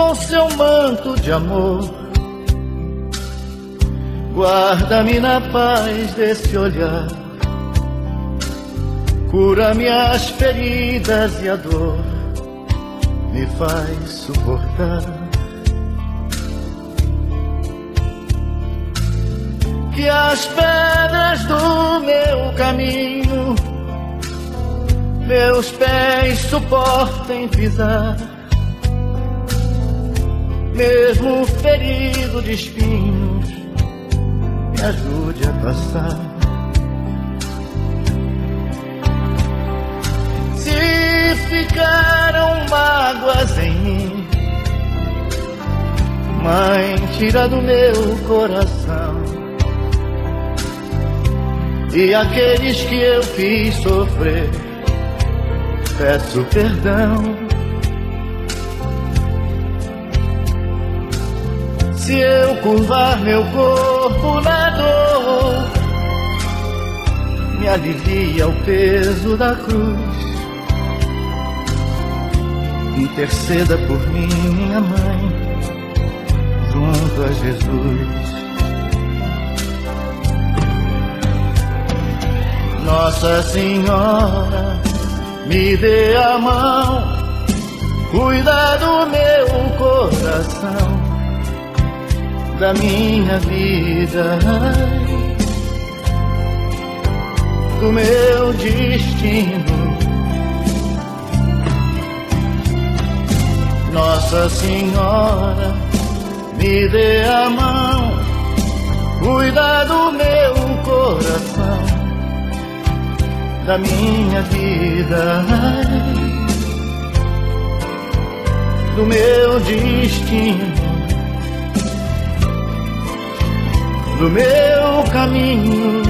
com seu manto de amor. Guarda-me na paz desse olhar, cura minhas feridas e a dor me faz suportar. Que as pedras do meu caminho meus pés suportem pisar, mesmo ferido de espinhos, me ajude a passar. Se ficaram mágoas em mim, Mãe, tira do meu coração. E aqueles que eu fiz sofrer, peço perdão. Se eu curvar meu corpo na dor, me alivia o peso da cruz. Interceda por mim, minha mãe, junto a Jesus. Nossa Senhora, me dê a mão, cuida do meu coração, da minha vida, do meu destino. Nossa Senhora, me dê a mão, cuida do meu coração, da minha vida, do meu destino, do meu caminho.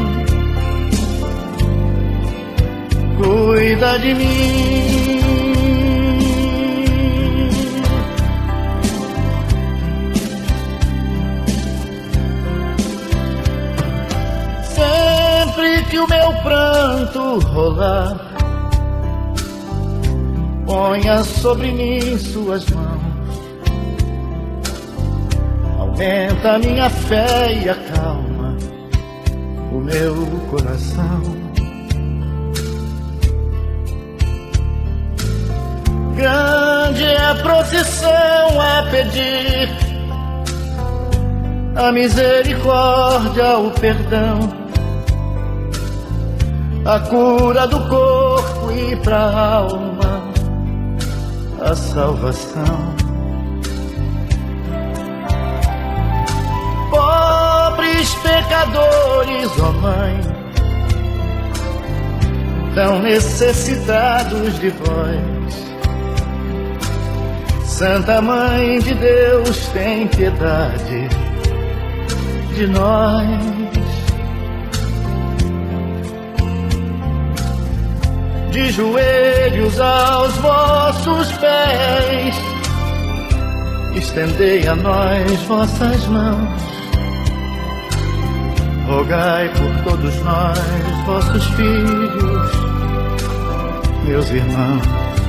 Cuida de mim. Sempre que o meu pranto rolar, ponha sobre mim suas mãos, aumenta a minha fé e acalma o meu coração. Grande é a procissão a pedir a misericórdia, o perdão, a cura do corpo e pra alma a salvação. Pobres pecadores, ó Mãe, tão necessitados de vós. Santa Mãe de Deus, tem piedade de nós. De joelhos aos vossos pés, estendei a nós vossas mãos. Rogai por todos nós, vossos filhos, meus irmãos.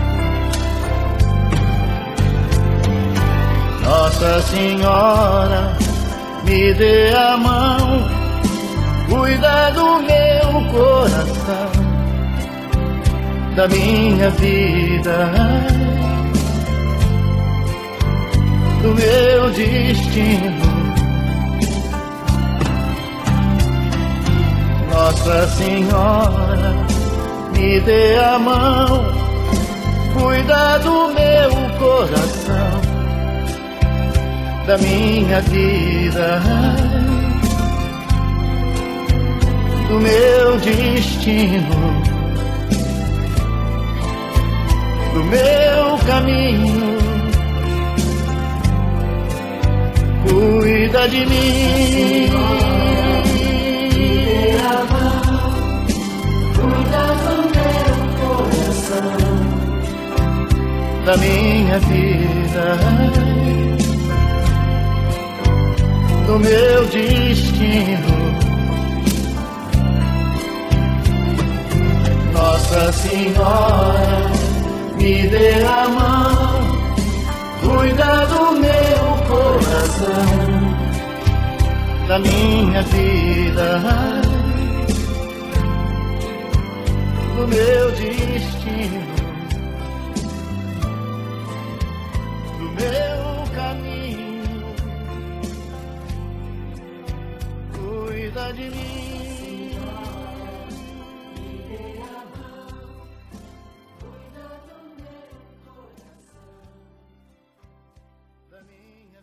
Nossa Senhora, me dê a mão, cuida do meu coração, da minha vida, do meu destino. Nossa Senhora, me dê a mão, cuida do meu coração, da minha vida, do meu destino, do meu caminho. Cuida de mim. Cuida do meu coração, da minha vida, do meu destino. Nossa Senhora, me dê a mão, cuida do meu coração, da minha vida, do meu destino.